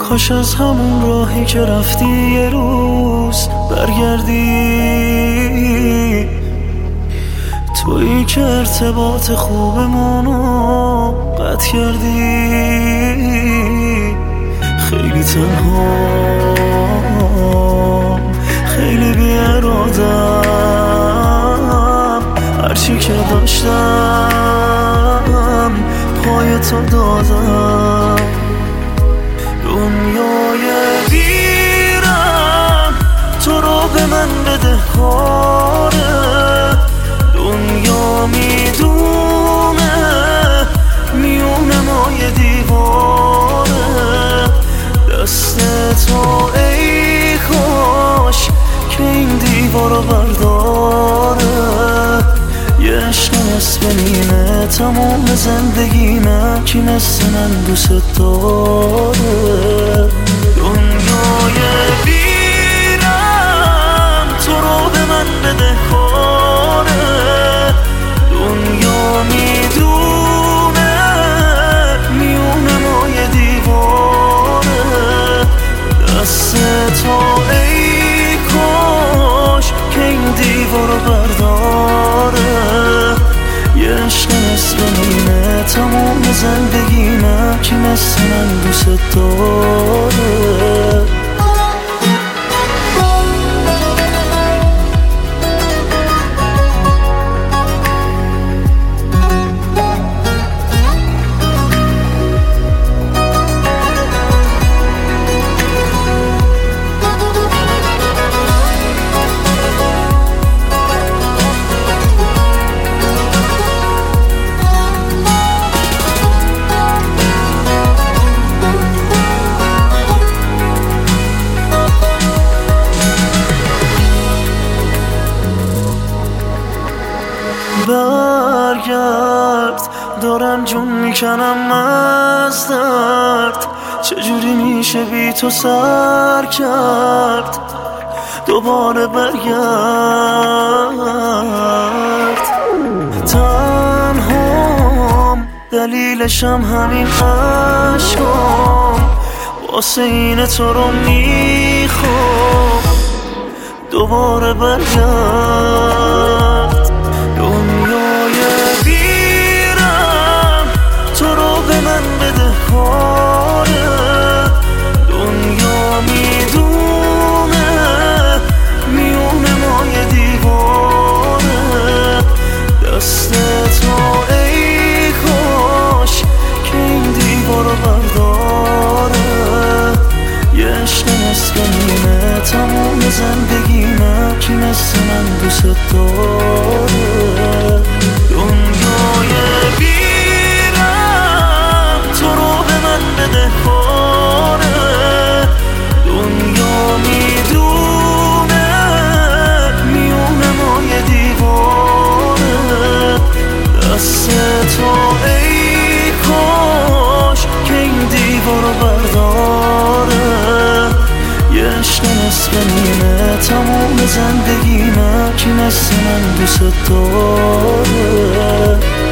کاش از همون راهی که رفتی یه روز برگردی، تویی که ارتباط خوبمونو قطع کردی. خیلی تنهام، خیلی بی‌اراده‌ام، هرچی که داشتم پای تو دادم. دنیای ویرم تو رو به من بده کاره، دنیا میدونه میونه ما یه دیواره. دست تو ای کاش که این دیوارو برداره. یه عشق نصف نیمه تمام زندگیمه، کی مثل من دوست داره. دنیای ویرم تو رو به من بده کاره، دنیا میدونه میونه ما یه دیواره. دست تو ای کاش که این دیوارو برداره. یه عشق نصف نیمه تمام زندگیمه، کی مثل من دوست داره. برگرد، دارم جون میکنم از درد، چجوری میشه بی تو سر کرد. دوباره برگرد، تنهام دلیلشم همین عشقام، واسه اینه تو رو میخوام. دوباره برگرد، دنیای ویرم تو رو به من بده کاره، دنیا میدونه میونه ما یه دیواره. دست تو ای کاش که این دیوارو برداره. یه عشق نصف نیمه تمام زندگیمه، کی مثل من دوست داره. دنیای ویرم تو رو به من بده کاره، دنیا میدونه میونه ما یه دیواره. دست تو ای کاش که این دیوارو برداره. یه عشق نصف نیمه تمام زندگیمه، کی مثل من دوست داره.